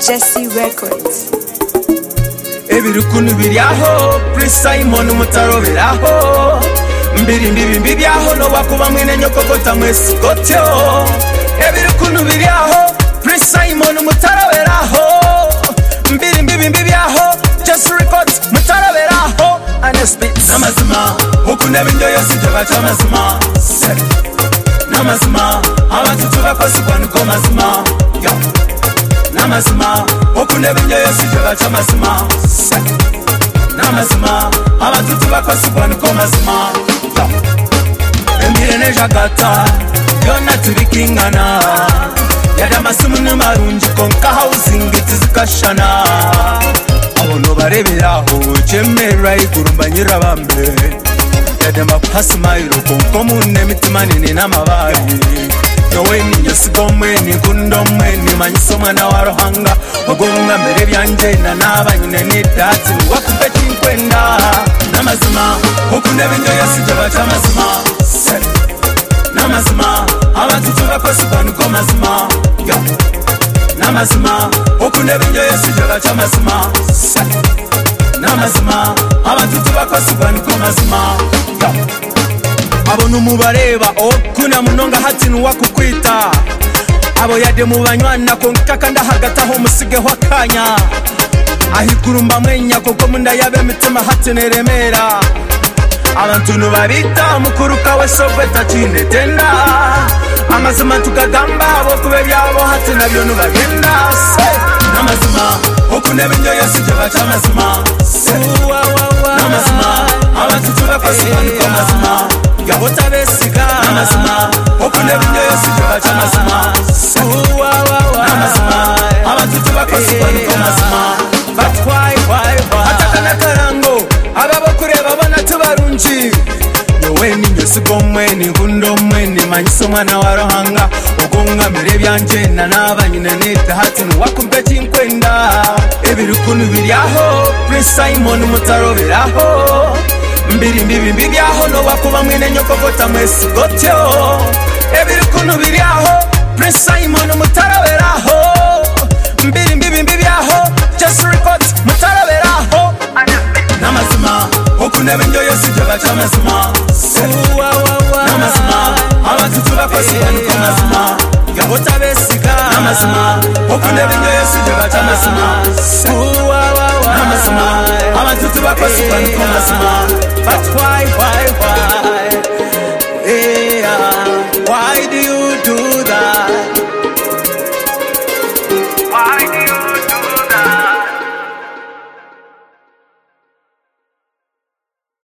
Jesse Records. Ebirukunu biriaho Prince Simon Mutaro biraho mbiri mbibi byaho no wakuba mwene nyokogota mwesi gotyo ebirukunu biriaho Prince Simon Mutaro biraho mbiri mbibi byaho Jesse Records Mutaro biraho Anespit namazima ukunebe nyo yosije bacha mazima namazima abatutu bakosigwa nuko mazima namazima okunebe nyo yosije bacha mazima namazima abatutu bakosigwa nuko mazima emire nejagata yona turikingana yada masimu n'amarungi konka housing tizikashana abono bareberaho chemera igurumba nyirabambe yada mapasi mayiro konko munne mitima nini n'amabayi yowe ni yesigomwe ni kundomwe ni manyisomwa na warohanga ogonga mbere byanje na nabanyine ni dati wakupe chinkwenda namazima okunebe nyo yasije bacha mazima namazima abatutu bakosigwa nuko mazima namazima okunebe nyo yasije bacha mazima namazima abatutu bakosigwa nuko mazima abono mubareba okuna munonga hatinu wakukwita abo yade mubanywana konkaka ndahagataho musige hwakanya ahikurumba mwenya koko munda yabe mitima hatineremera abantu nubarita mukuruka we sogweta chinetenda amazima tukagamba abo kube byabo hatina byo nubagenda namazima okunebe nyo yasije bacha mazima namazima abantu tubakosigwa nuko mazima yabota besiga namazima okunebe nyo yasije bacha mazima namazima abantu tubakosigwa nuko mazima but why atakana karango ababo kureba bana tubarunji yowe ni nyosigomwe ni kundomwe ni manyisomwa na warohanga ogonga mbere byanje na nabanyine nita hatinu wakumpe chinkwenda ebirukunu biriaho Prince Simon Mutaro biraho mbiri mbibi byaho no wakuba mwene nyokogota mwesi gotyo ebirukunu biriaho Prince Simon Mutaro biraho mbiri mbibi byaho Jesse Records Mutaro biraho namazima okunebe nyo yosije bacha mazima namazima abatutu bakosigwa nuko mazima yabota besiga namazima okunebe nyo yosije bacha mazima namazima abatutu bakosigwa nuko mazima but why why do you do that? Why do